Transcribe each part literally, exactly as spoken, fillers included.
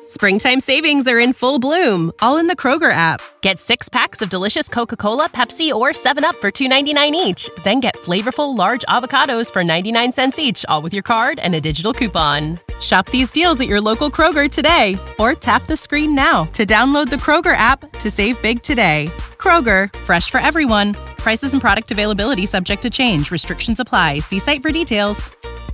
Springtime savings are in full bloom, all in the Kroger app. Get six packs of delicious Coca-Cola, Pepsi, or seven up for two ninety-nine each. Then get flavorful large avocados for ninety-nine cents each, all with your card and a digital coupon. Shop these deals at your local Kroger today, or tap the screen now to download the Kroger app to save big today. Kroger, fresh for everyone. Prices and product availability subject to change. Restrictions apply. See site for details.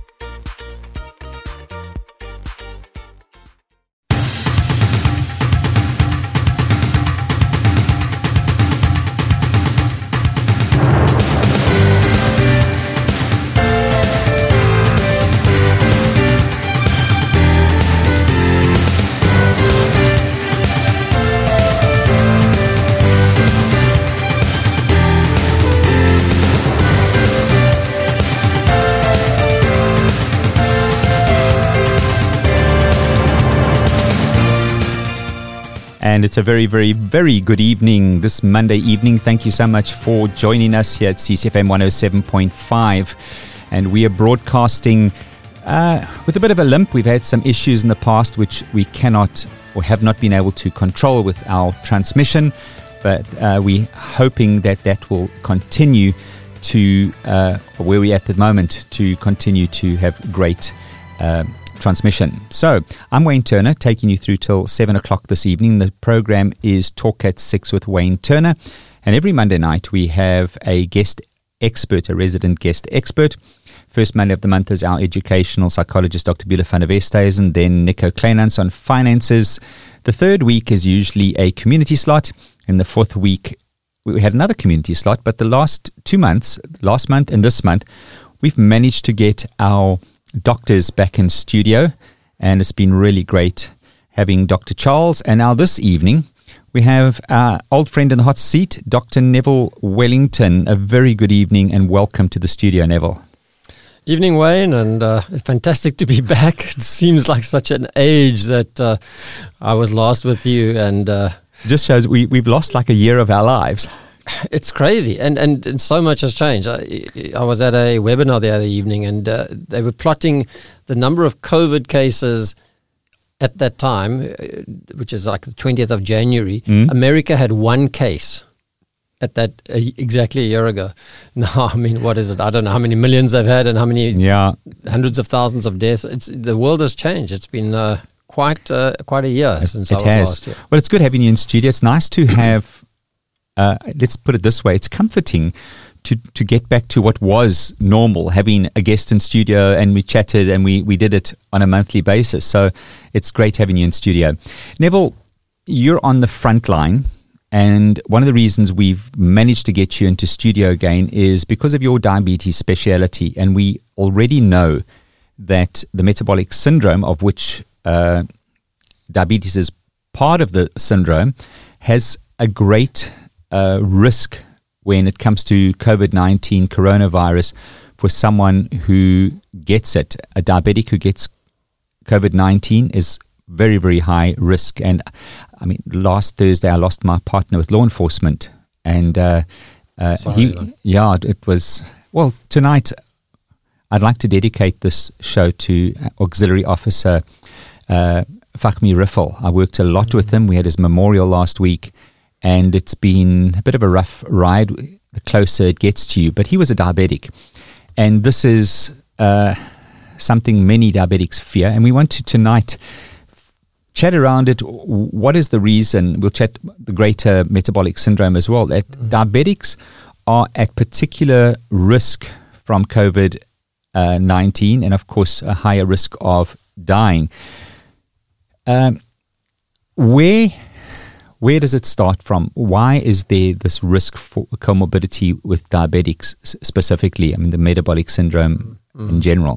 And it's a very, very, very good evening this Monday evening. Thank you so much for joining us here at C C F M one oh seven point five. And we are broadcasting uh, with a bit of a limp. We've had some issues in the past which we cannot or have not been able to control with our transmission. But uh, we're hoping that that will continue to uh, where we're at the moment, to continue to have great uh transmission. So, I'm Wayne Turner, taking you through till seven o'clock this evening. The program is Talk at six with Wayne Turner. And every Monday night, we have a guest expert, a resident guest expert. First Monday of the month is our educational psychologist, Doctor Beulah van der Westhuizen, then Nico Kleinans on finances. The third week is usually a community slot. And the fourth week, we had another community slot. But the last two months, last month and this month, we've managed to get our doctors back in studio, and it's been really great having Doctor Charles. And now this evening we have our old friend in the hot seat, Doctor Neville Wellington. A very good evening and welcome to the studio, Neville. Evening, Wayne, and uh, it's fantastic to be back. It seems like such an age that uh, I was last with you, and uh, it just shows we, we've lost like a year of our lives. It's crazy, and, and, and so much has changed. I, I was at a webinar the other evening, and uh, they were plotting the number of COVID cases at that time, uh, which is like the twentieth of January. Mm. America had one case at that uh, exactly a year ago. Now, I mean, what is it? I don't know how many millions they've had and how many yeah. hundreds of thousands of deaths. It's the world has changed. It's been uh, quite uh, quite a year it, since it I was has. last year. Well, it's good having you in studio. It's nice to have. Uh, let's put it this way, it's comforting to, to get back to what was normal, having a guest in studio, and we chatted and we, we did it on a monthly basis. So it's great having you in studio. Neville, you're on the front line, and one of the reasons we've managed to get you into studio again is because of your diabetes speciality. And we already know that the metabolic syndrome, of which uh, diabetes is part of the syndrome, has a great Uh, risk when it comes to COVID nineteen coronavirus for someone who gets it. A diabetic who gets COVID nineteen is very, very high risk. And I mean, last Thursday I lost my partner with law enforcement, and uh, uh, Sorry, he, man. yeah, it was, well, tonight I'd like to dedicate this show to Auxiliary Officer uh, Fahmi Riffel. I worked a lot mm-hmm. with him. We had his memorial last week. And it's been a bit of a rough ride the closer it gets to you. But he was a diabetic. And this is uh, something many diabetics fear. And we want to tonight chat around it. What is the reason? We'll chat the greater metabolic syndrome as well. That mm-hmm. diabetics are at particular risk from COVID nineteen, and of course a higher risk of dying. Um, where... Where does it start from? Why is there this risk for comorbidity with diabetics specifically? I mean, the metabolic syndrome mm. in general.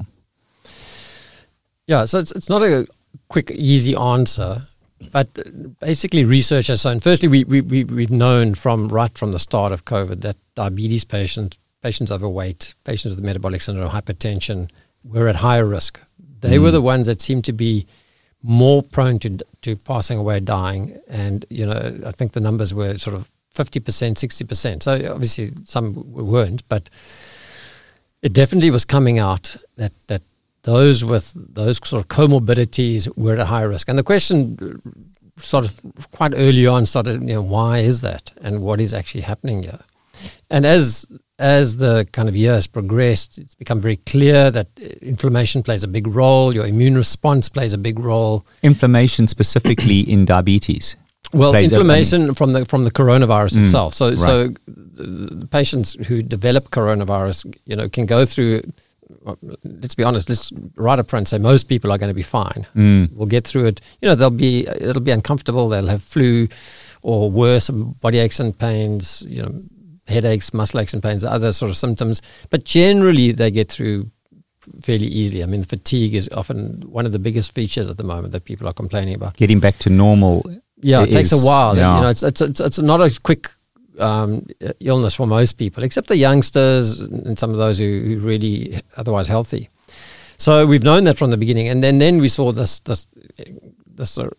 Yeah, so it's it's not a quick, easy answer, but basically research has shown. Firstly, we we we we've known from right from the start of COVID that diabetes patients, patients overweight, patients with metabolic syndrome, hypertension, were at higher risk. They mm. were the ones that seemed to be more prone to to passing away, dying, and you know I think the numbers were sort of fifty percent, sixty percent. So obviously some weren't, but it definitely was coming out that that those with those sort of comorbidities were at high risk. And the question sort of quite early on started, you know, why is that, and what is actually happening here? And as as the kind of years progressed, it's become very clear that inflammation plays a big role. Your immune response plays a big role. Inflammation specifically in diabetes. Well, inflammation a, I mean, from the from the coronavirus mm, itself. So, right. so the patients who develop coronavirus, you know, can go through. Let's be honest. Let's right up front say most people are going to be fine. Mm. We'll get through it. You know, they'll be it'll be uncomfortable. They'll have flu, or worse, body aches and pains. You know, headaches, muscle aches and pains, other sort of symptoms. But generally, they get through fairly easily. I mean, fatigue is often one of the biggest features at the moment that people are complaining about. Getting back to normal. Yeah, it, it takes is, a while. Yeah. You know, it's it's it's, it's not a quick um, illness for most people, except the youngsters and some of those who, who really otherwise healthy. So we've known that from the beginning, and then, then we saw this this this uh,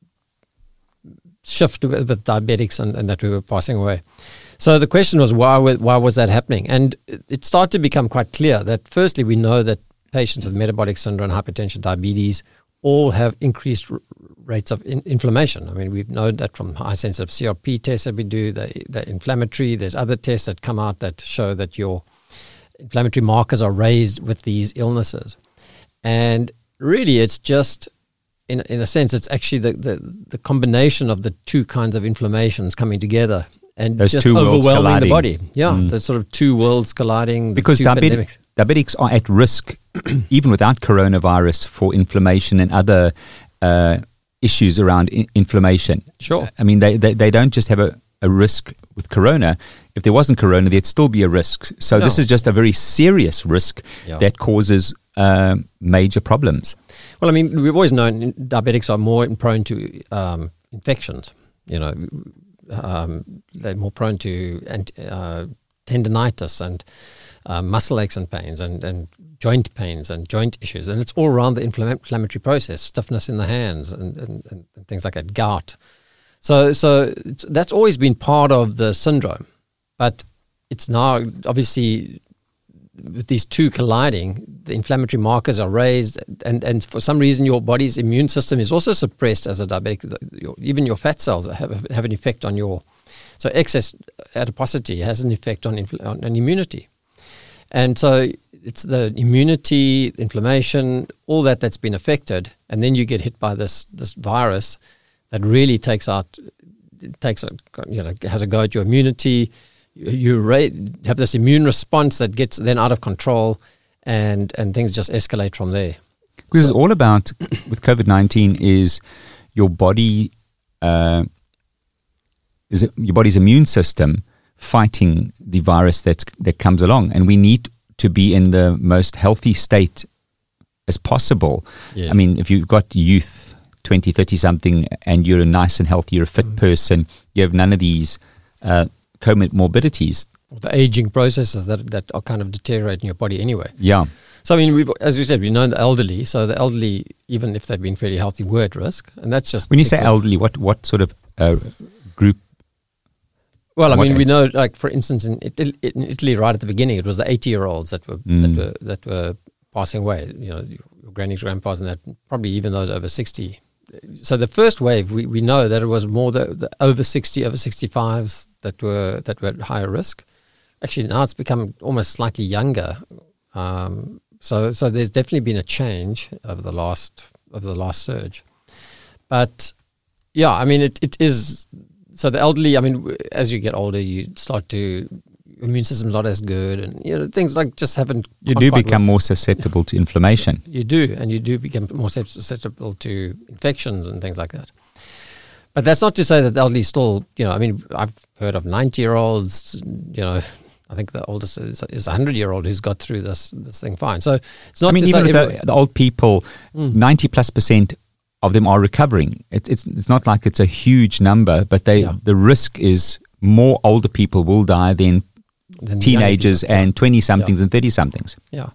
shift with, with diabetics, and, and that we were passing away. So the question was, why why was that happening? And it started to become quite clear that firstly, we know that patients with metabolic syndrome, hypertension, diabetes, all have increased r- rates of in- inflammation. I mean, we've known that from high-sensitive C R P tests that we do, they're, they're inflammatory. There's other tests that come out that show that your inflammatory markers are raised with these illnesses. And really, it's just, in in a sense, it's actually the, the, the combination of the two kinds of inflammations coming together and Those just two worlds overwhelming the colliding. body. Yeah, mm. the sort of two worlds colliding. Because diabetic, diabetics are at risk, even without coronavirus, for inflammation and other uh, issues around I- inflammation. Sure. I mean, they, they, they don't just have a, a risk with corona. If there wasn't corona, there'd still be a risk. So no. this is just a very serious risk yeah. that causes uh, major problems. Well, I mean, we've always known diabetics are more prone to um, infections. You know, um, they're more prone to uh, tendinitis and uh, muscle aches and pains and, and joint pains and joint issues. And it's all around the infl- inflammatory process, stiffness in the hands and, and, and things like that, gout. So, so it's, that's always been part of the syndrome. But it's now obviously with these two colliding, the inflammatory markers are raised, and, and for some reason your body's immune system is also suppressed as a diabetic. Your, even your fat cells have have an effect on your, so excess adiposity has an effect on, infl- on, on immunity. And so it's the immunity, inflammation, all that that's been affected, and then you get hit by this this virus that really takes out, takes a, you know, has a go at your immunity. You ra- have this immune response that gets then out of control, and, and things just escalate from there. Because So- it's all about, with COVID nineteen, is your body, uh, is it your body's immune system fighting the virus that that comes along, and we need to be in the most healthy state as possible. Yes. I mean, if you've got youth, twenty, thirty something, and you're a nice and healthy, you're a fit Mm. person, you have none of these uh, comorbidities. The aging processes that, that are kind of deteriorating your body anyway. Yeah. So, I mean, we've, as you said, we know the elderly. So the elderly, even if they've been fairly healthy, were at risk. And that's just... When you say because- elderly, what, what sort of uh, group? Well, I what mean, we age? know, like, for instance, in Italy, in Italy, right at the beginning, it was the eighty-year-olds that were, Mm. that were that were passing away. You know, your grannies, grandpas, and that, probably even those over sixty. So the first wave, we, we know that it was more the, the over sixty, over sixty-fives that were that were at higher risk. Actually, now it's become almost slightly younger. Um, so so there's definitely been a change over the last over the last surge. But yeah, I mean, it, it is. So the elderly, I mean, as you get older, you start to, immune system's not as good, and you know things like just haven't. You quite- do quite become worked. more susceptible to inflammation. You do, and you do become more susceptible to infections and things like that. But that's not to say that the elderly still, you know, I mean, I've heard of ninety-year-olds, you know, I think the oldest is, is a hundred-year-old who's got through this this thing fine. So it's not I mean, to even say with every- the, the old people, Mm. ninety plus percent of them are recovering. It's it's it's not like it's a huge number, but they Yeah. the risk is more older people will die than than teenagers younger people. and twenty somethings and thirty somethings. Yeah.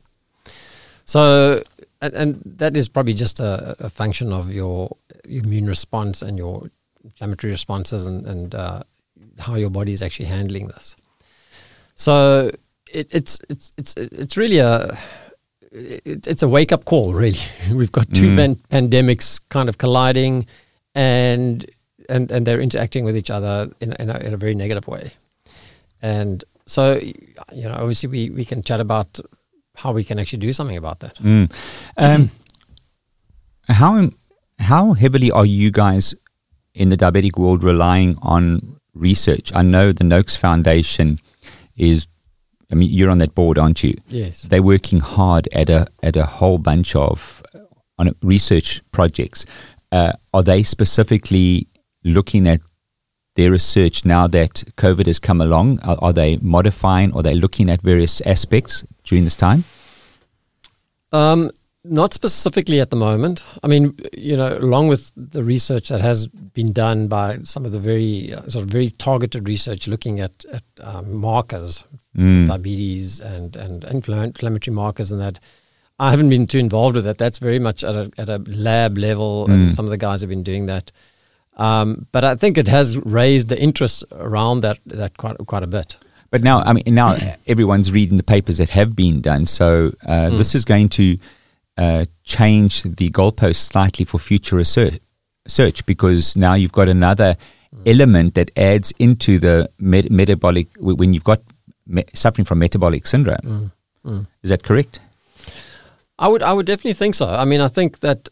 So, and, and that is probably just a, a function of your immune response and your inflammatory responses and, and uh, how your body is actually handling this. So it, it's it's it's it's really a it, it's a wake-up call, really. We've got two Mm. pan- pandemics kind of colliding, and and and they're interacting with each other in, in, a, in a very negative way. And so, you know, obviously we, we can chat about how we can actually do something about that. Mm. Um, how how heavily are you guys in the diabetic world relying on research? I know the Noakes Foundation is, I mean, you're on that board, aren't you? Yes. They're working hard at a at a whole bunch of on research projects. Uh, are they specifically looking at their research now that COVID has come along? Are, are they modifying? Are they looking at various aspects during this time? Um, not specifically at the moment. I mean, you know, along with the research that has been done by some of the very uh, sort of very targeted research looking at, at um, markers, Mm. diabetes and, and infl- inflammatory markers and that, I haven't been too involved with that. That's very much at a, at a lab level, Mm. and some of the guys have been doing that. Um, but I think it has raised the interest around that that quite quite a bit. But now, I mean, now everyone's reading the papers that have been done. So uh, Mm. this is going to uh, change the goalposts slightly for future research, research because now you've got another Mm. element that adds into the met- metabolic, when you've got me- suffering from metabolic syndrome. Mm. Mm. Is that correct? I would I would definitely think so. I mean, I think that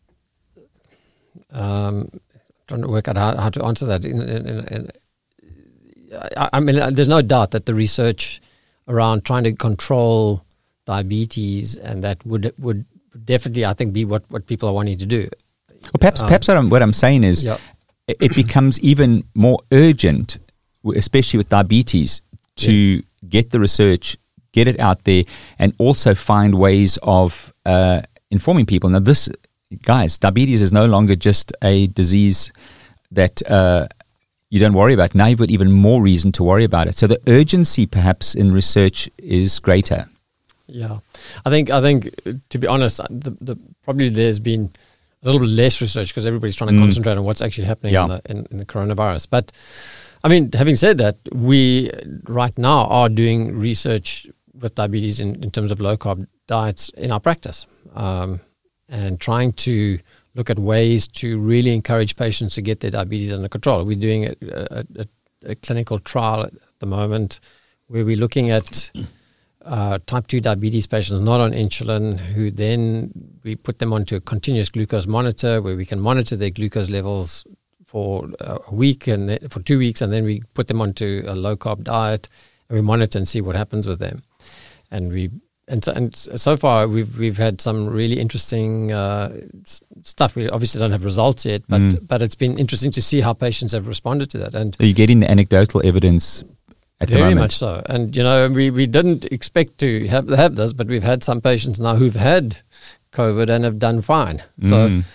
um, trying to work out how, how to answer that. In, in, in, in, I, I mean, there's no doubt that the research around trying to control diabetes and that would would definitely, I think, be what, what people are wanting to do. Well, perhaps Um, perhaps what I'm, what I'm saying is Yeah. it, it becomes even more urgent, w- especially with diabetes, to get the research, get it out there, and also find ways of uh, informing people. Now, this, guys, diabetes is no longer just a disease that uh, you don't worry about. Now you've got even more reason to worry about it. So the urgency, perhaps, in research is greater. Yeah, I think I think uh, to be honest, the, the probably there's been a little bit less research because everybody's trying to Mm. concentrate on what's actually happening Yeah. in, the, in, in the coronavirus. But I mean, having said that, we right now are doing research with diabetes in, in terms of low carb diets in our practice, um, and trying to look at ways to really encourage patients to get their diabetes under control. We're doing a, a, a, a clinical trial at the moment where we're looking at uh, type two diabetes patients not on insulin, who then we put them onto a continuous glucose monitor where we can monitor their glucose levels for a week and then, for two weeks, and then we put them onto a low carb diet and we monitor and see what happens with them. And we and so, and so far we've we've had some really interesting uh, s- stuff. We obviously don't have results yet, but Mm. but it's been interesting to see how patients have responded to that. And So you're getting the anecdotal evidence at the very moment. much so. And, you know, we, we didn't expect to have have this, but we've had some patients now who've had COVID and have done fine. So, Mm.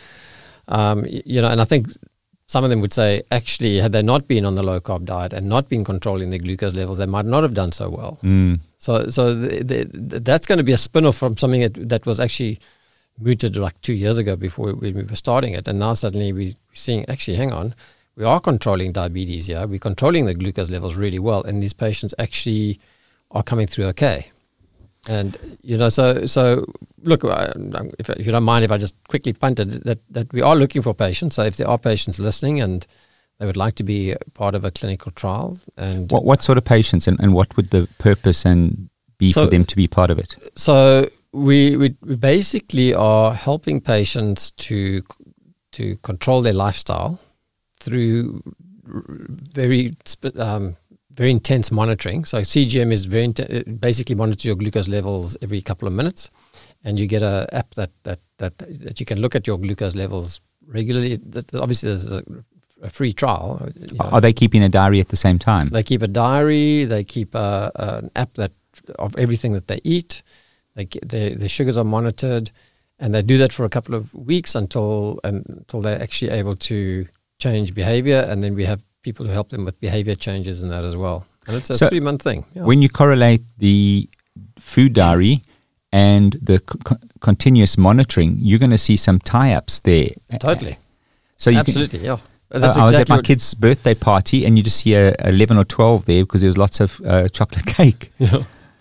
um, y- you know, and I think some of them would say, actually, had they not been on the low-carb diet and not been controlling their glucose levels, they might not have done so well. Mm. So so the, the, that's going to be a spin-off from something that, that was actually mooted like two years ago before we, we were starting it. And now suddenly we're seeing, actually, hang on, we are controlling diabetes, yeah? We're controlling the glucose levels really well, and these patients actually are coming through okay. And, you know, so, so look, I- if, if you don't mind if I just quickly punted that, that we are looking for patients. So if there are patients listening and they would like to be part of a clinical trial. And What what sort of patients, and, and what would the purpose and be So- for them to be part of it? So we, we we basically are helping patients to to control their lifestyle through r- very sp- um, very intense monitoring. So C G M is very int- it basically monitors your glucose levels every couple of minutes, and you get a app that that that that you can look at your glucose levels regularly. That, obviously, there's a, a free trial. You know. Are they keeping a diary at the same time? They keep a diary. They keep a, an app that of everything that they eat. They get, their their sugars are monitored, and they do that for a couple of weeks until until they're actually able to change behavior. And then we have people who help them with behavior changes in that as well. And it's a So three month thing. Yeah. When you correlate the food diary and the co- co- continuous monitoring, you're going to see some tie-ups there. Totally, So you absolutely, yeah. Can, That's I was at exactly my what- kid's birthday party, and you just see a, eleven or twelve there because there was lots of uh, chocolate cake. Yeah.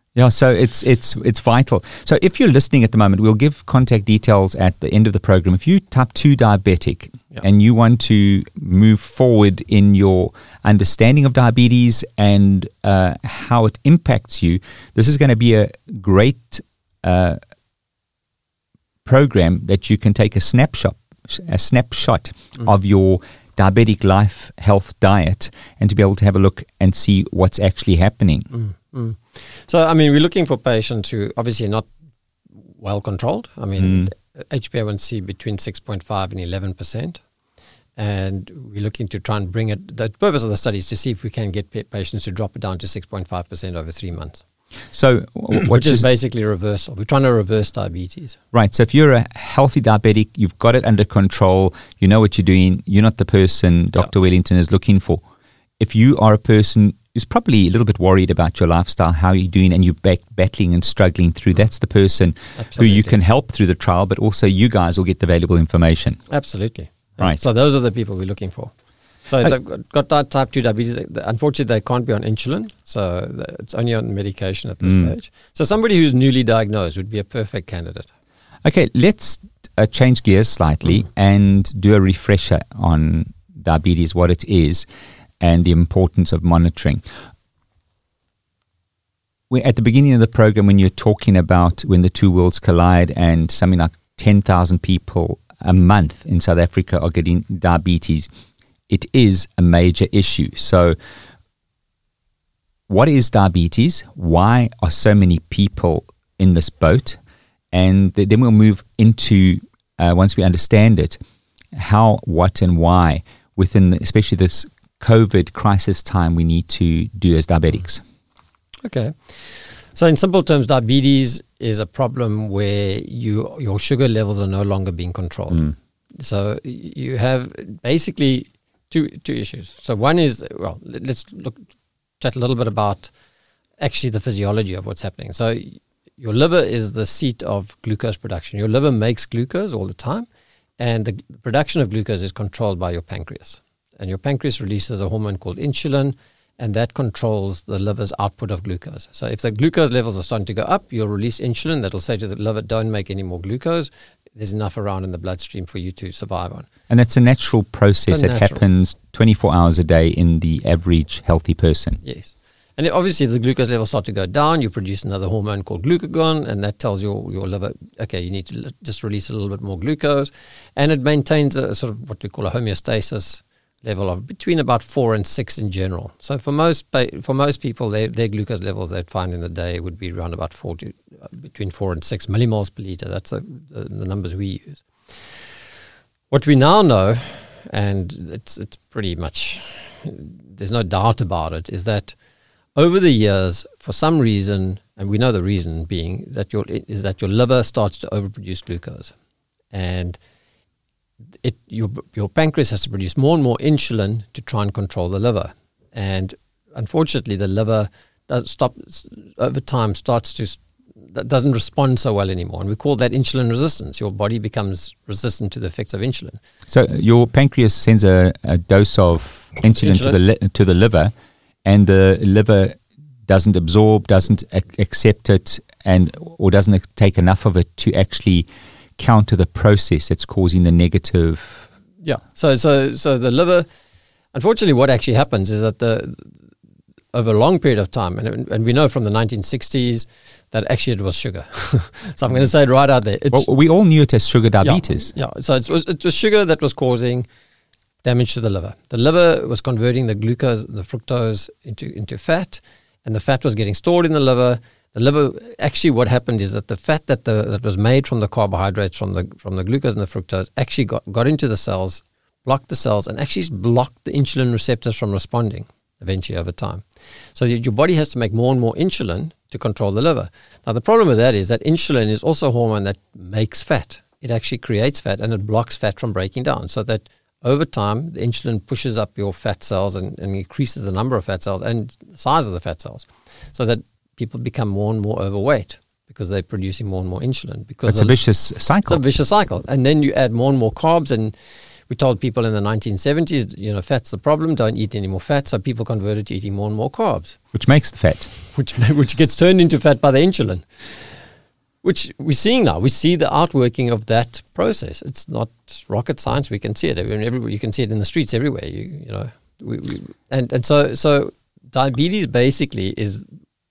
Yeah, so it's it's it's vital. So if you're listening at the moment, we'll give contact details at the end of the program. If you type two diabetic yeah. and you want to move forward in your understanding of diabetes and uh, how it impacts you, this is going to be a great uh, program that you can take a snapshot, a snapshot mm. of your diabetic life health diet and to be able to have a look and see what's actually happening. Mm. Mm. So, I mean, we're looking for patients who obviously are not well controlled. I mean, mm. H b A one c between six point five and eleven percent. And we're looking to try and bring it, the purpose of the study is to see if we can get patients to drop it down to six point five percent over three months. So, which is basically reversal. We're trying to reverse diabetes. Right. So, if you're a healthy diabetic, you've got it under control, you know what you're doing, you're not the person Doctor Yeah. Wellington is looking for. If you are a person who's probably a little bit worried about your lifestyle, how you're doing, and you're back battling and struggling through, that's the person Absolutely. Who you can help through the trial, but also you guys will get the valuable information. Absolutely. Right. So those are the people we're looking for. So if they've got, got type two diabetes, unfortunately they can't be on insulin, so it's only on medication at this mm. stage. So somebody who's newly diagnosed would be a perfect candidate. Okay, let's uh, change gears slightly mm. and do a refresher on diabetes, what it is, and the importance of monitoring. We're at the beginning of the program, when you're talking about when the two worlds collide and something like ten thousand people a month in South Africa are getting diabetes, it is a major issue. So what is diabetes? Why are so many people in this boat? And th- then we'll move into, uh, once we understand it, how, what, and why within the, especially this COVID crisis time we need to do as diabetics. Okay. So in simple terms, diabetes is a problem where you your sugar levels are no longer being controlled. Mm. So you have basically two two issues. So one is, well, let's look chat a little bit about actually the physiology of what's happening. So your liver is the seat of glucose production. Your liver makes glucose all the time, and the production of glucose is controlled by your pancreas. And your pancreas releases a hormone called insulin, and that controls the liver's output of glucose. So if the glucose levels are starting to go up, you'll release insulin that will say to the liver, don't make any more glucose. There's enough around in the bloodstream for you to survive on. And it's a natural process that happens twenty-four hours a day in the average healthy person. Yes. And obviously, if the glucose levels start to go down, you produce another hormone called glucagon, and that tells your, your liver, okay, you need to just release a little bit more glucose. And it maintains a sort of what we call a homeostasis level of between about four and six in general. So for most for most people, their, their glucose levels they'd find in the day would be around about four to uh, between four and six millimoles per liter. That's a, the, the numbers we use. What we now know, and it's it's pretty much there's no doubt about it, is that over the years, for some reason, and we know the reason being that your is that your liver starts to overproduce glucose, and It, your your pancreas has to produce more and more insulin to try and control the liver, and unfortunately, the liver does stop over time starts to that doesn't respond so well anymore, and we call that insulin resistance. Your body becomes resistant to the effects of insulin. So your pancreas sends a, a dose of insulin, insulin. to the li- to the liver, and the liver doesn't absorb, doesn't ac- accept it, and or doesn't take enough of it to actually counter the process that's causing the negative. Yeah. So so so the liver, unfortunately, what actually happens is that the over a long period of time, and and we know from the nineteen sixties that actually it was sugar. So I'm going to say it right out there. It's, well, we all knew it as sugar diabetes. Yeah. yeah. So it was, it was sugar that was causing damage to the liver. The liver was converting the glucose, the fructose into into fat, and the fat was getting stored in the liver. The liver, actually what happened is that the fat that the that was made from the carbohydrates, from the from the glucose and the fructose, actually got, got into the cells, blocked the cells, and actually blocked the insulin receptors from responding eventually over time. So your body has to make more and more insulin to control the liver. Now the problem with that is that insulin is also a hormone that makes fat. It actually creates fat, and it blocks fat from breaking down, so that over time the insulin pushes up your fat cells and, and increases the number of fat cells and the size of the fat cells, so that people become more and more overweight because they're producing more and more insulin. Because it's a vicious cycle. It's a vicious cycle. And then you add more and more carbs, and We told people in the nineteen seventies, you know, fat's the problem, don't eat any more fat. So people converted to eating more and more carbs. Which makes the fat. Which, which gets turned into fat by the insulin. Which we're seeing now. We see the outworking of that process. It's not rocket science. We can see it. I mean, everywhere, you can see it in the streets everywhere. You, you know, we, we, and and so so diabetes basically is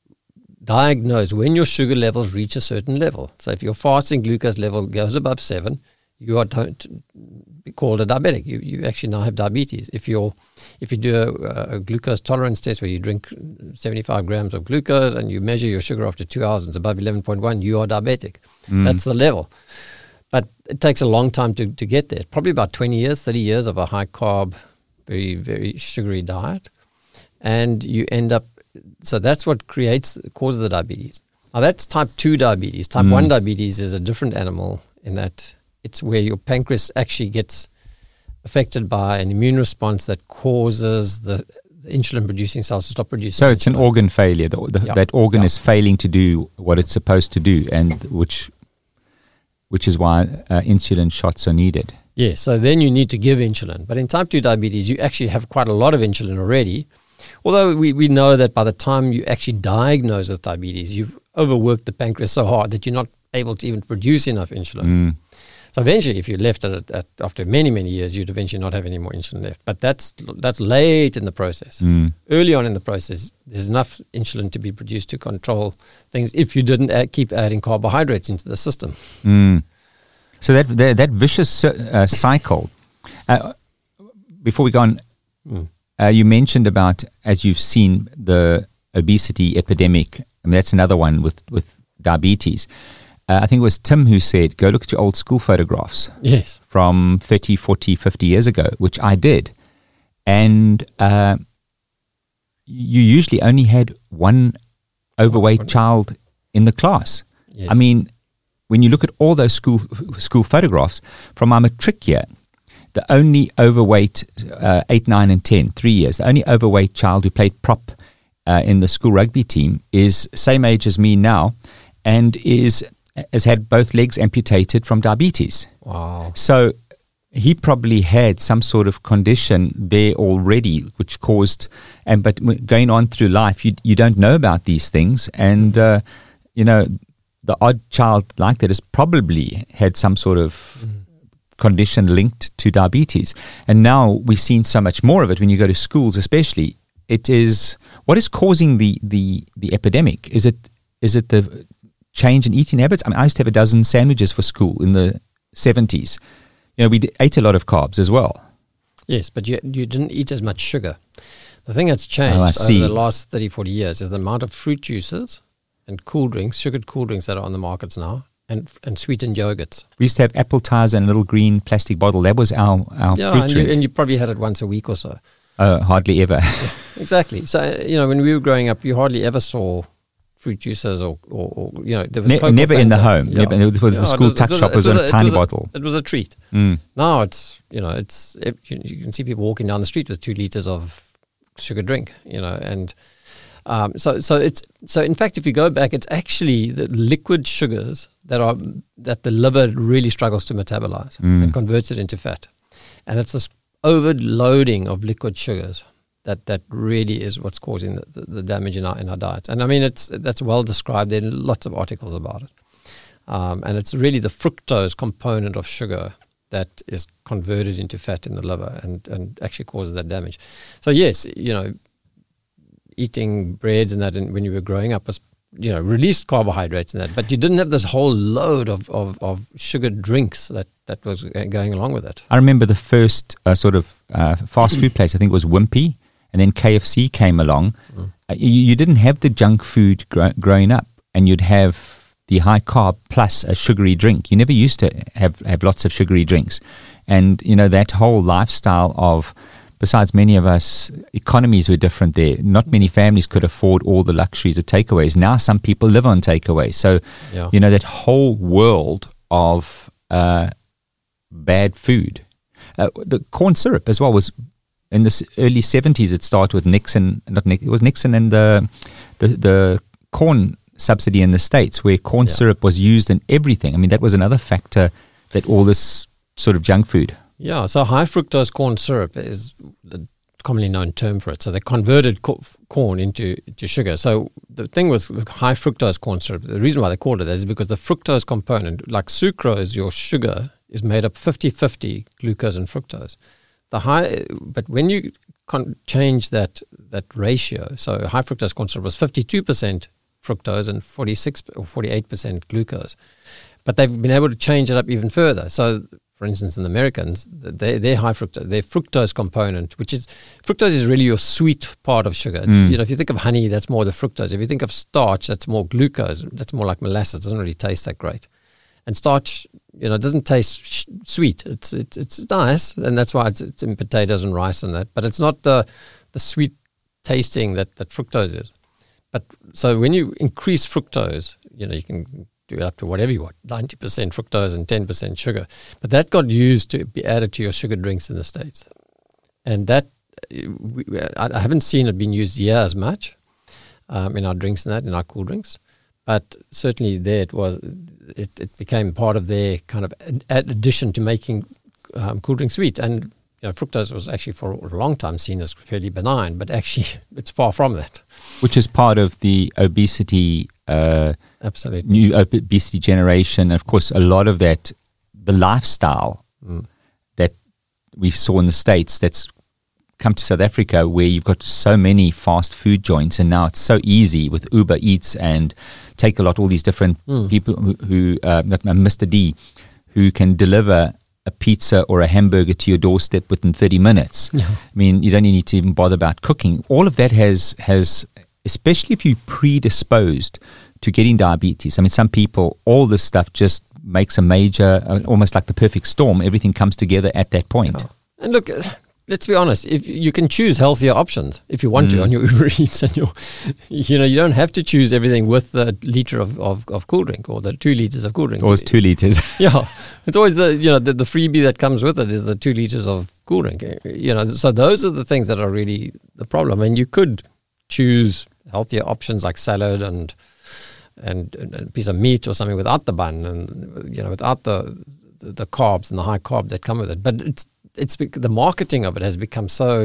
diagnosed when your sugar levels reach a certain level. So if your fasting glucose level goes above seven, you are t- t- called a diabetic. You you actually now have diabetes. If you're if you do a, a glucose tolerance test where you drink seventy-five grams of glucose and you measure your sugar after two hours and it's above eleven point one, you are diabetic. Mm. That's the level. But it takes a long time to, to get there. Probably about twenty years, thirty years of a high carb, very, very sugary diet. And you end up, so that's what creates, causes the diabetes. Now that's type two diabetes. Type mm. one diabetes is a different animal in that it's where your pancreas actually gets affected by an immune response that causes the, the insulin-producing cells to stop producing. So it's insulin. an organ failure. The, the, yeah. That organ yeah. is failing to do what it's supposed to do, and which which is why uh, insulin shots are needed. Yeah, so then you need to give insulin. But in type two diabetes, you actually have quite a lot of insulin already. Although we, we know that by the time you actually diagnose with diabetes, you've overworked the pancreas so hard that you're not able to even produce enough insulin. Mm. So eventually, if you left it at, after many, many years, you'd eventually not have any more insulin left. But that's that's late in the process. Mm. Early on in the process, there's enough insulin to be produced to control things if you didn't add, keep adding carbohydrates into the system. Mm. So that that, that vicious uh, cycle. Uh, before we go on, mm. uh, you mentioned about, as you've seen, the obesity epidemic. I mean, that's another one with, with diabetes. Uh, I think it was Tim who said, go look at your old school photographs. Yes. From thirty, forty, fifty years ago, which I did. And uh, you usually only had one overweight child in the class. Yes. I mean, when you look at all those school school photographs from our matric year, the only overweight, uh, eight, nine, and ten, three years, the only overweight child who played prop uh, in the school rugby team is same age as me now, and is has had both legs amputated from diabetes. Wow. So he probably had some sort of condition there already, which caused, and but going on through life, you you don't know about these things, and uh, you know, the odd child like that has probably had some sort of mm. condition linked to diabetes. And now we've seen so much more of it when you go to schools, especially. It is, what is causing the the the epidemic? Is it is it the change in eating habits? I mean, I used to have a dozen sandwiches for school in the seventies. You know, we d- ate a lot of carbs as well. Yes, but you you didn't eat as much sugar. The thing that's changed oh, over the last thirty, forty years is the amount of fruit juices and cool drinks, sugared cool drinks that are on the markets now, and and sweetened yogurts. We used to have apple ties in a little green plastic bottle. That was our, our yeah, fruit and drink. you, and you probably had it once a week or so. Oh, hardly ever. Yeah, exactly. So, you know, when we were growing up, you hardly ever saw fruit juices or, or, or you know, there was ne- never in the home. Yeah. Never, it was yeah, the school was, tuck was, shop was, was on a tiny was bottle. A, it was a treat. Mm. Now it's, you know, it's it, you, you can see people walking down the street with two liters of sugar drink, you know, and um, so so it's so in fact, if you go back, it's actually the liquid sugars that are that the liver really struggles to metabolize mm. and converts it into fat, and it's this overloading of liquid sugars that that really is what's causing the, the, the damage in our in our diets. And I mean, it's that's well described. There are lots of articles about it, um, and it's really the fructose component of sugar that is converted into fat in the liver and, and actually causes that damage. So yes, you know, eating breads and that in, when you were growing up was, you know, released carbohydrates and that, but you didn't have this whole load of, of, of sugar drinks that, that was going along with it. I remember the first uh, sort of uh, fast food place, I think it was Wimpy, and then K F C came along. Mm. Uh, you, you didn't have the junk food gro- growing up, and you'd have the high carb plus a sugary drink. You never used to have, have lots of sugary drinks. And, you know, that whole lifestyle of, besides many of us, economies were different there. Not many families could afford all the luxuries of takeaways. Now some people live on takeaways. So, yeah. you know, that whole world of uh, bad food. Uh, the corn syrup as well was, in the early seventies, it started with Nixon, not Nixon, it was Nixon and the, the, the corn subsidy in the States, where corn yeah. syrup was used in everything. I mean, that was another factor that all this sort of junk food. Yeah, so high fructose corn syrup is the commonly known term for it. So they converted co- corn into, into sugar. So the thing with, with high fructose corn syrup, the reason why they called it that is because the fructose component, like sucrose, your sugar, is made up fifty-fifty glucose and fructose. The high, but when you con- change that that ratio, so high fructose corn syrup was fifty-two percent fructose and forty-six or forty-eight percent glucose. But they've been able to change it up even further. So, for instance, in the Americans, they, their high fructose, their fructose component, which is, fructose is really your sweet part of sugar. It's, mm. You know, if you think of honey, that's more the fructose. If you think of starch, that's more glucose. That's more like molasses. It doesn't really taste that great. And starch, you know, doesn't taste sh- sweet. It's it's it's nice, and that's why it's, it's in potatoes and rice and that. But it's not the the sweet tasting that, that fructose is. But so when you increase fructose, you know, you can do it up to whatever you want, ninety percent fructose and ten percent sugar. But that got used to be added to your sugar drinks in the States. And that, we, I haven't seen it being used here as much um, in our drinks and that, in our cool drinks. But certainly there it was, it, it became part of their kind of ad- addition to making um, cool drinks sweet. And you know, fructose was actually for a long time seen as fairly benign, but actually it's far from that. Which is part of the obesity, uh, absolutely, new obesity generation. Of course, a lot of that, the lifestyle mm. that we saw in the States, that's come to South Africa, where you've got so many fast food joints, and now it's so easy with Uber Eats and Take a Lot, all these different mm. people who, who uh, Mister D, who can deliver a pizza or a hamburger to your doorstep within thirty minutes. Yeah. I mean, you don't need to even bother about cooking. All of that has, has, especially if you're predisposed to getting diabetes. I mean, some people, all this stuff just makes a major, uh, almost like the perfect storm. Everything comes together at that point. Yeah. And look, let's be honest, if you can choose healthier options if you want mm. to on your Uber Eats, and your, you know, you don't have to choose everything with the liter of, of, of cool drink or the two liters of cool drink. Or it's two liters. Yeah. It's always the, you know, the, the freebie that comes with it is the two liters of cool drink. You know, so those are the things that are really the problem. And you could choose healthier options like salad and, and, and a piece of meat or something without the bun and, you know, without the, the, the carbs and the high carb that come with it. But it's, It's the marketing of it has become so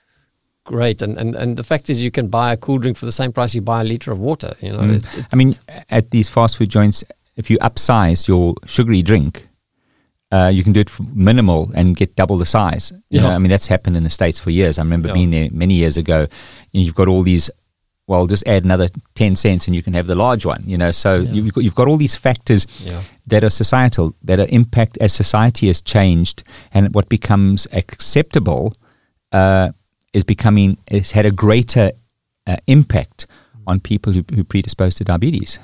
great, and, and, and the fact is you can buy a cool drink for the same price you buy a liter of water. You know, mm. it, I mean, at these fast food joints, if you upsize your sugary drink, uh, you can do it for minimal and get double the size. You yeah. know, I mean, that's happened in the States for years. I remember yeah. being there many years ago. And you've got all these. Well, just add another ten cents and you can have the large one, you know. So yeah. you've, got, you've got all these factors yeah. that are societal, that are impact as society has changed, and what becomes acceptable uh, is becoming, has had a greater uh, impact on people who, who predispose to diabetes.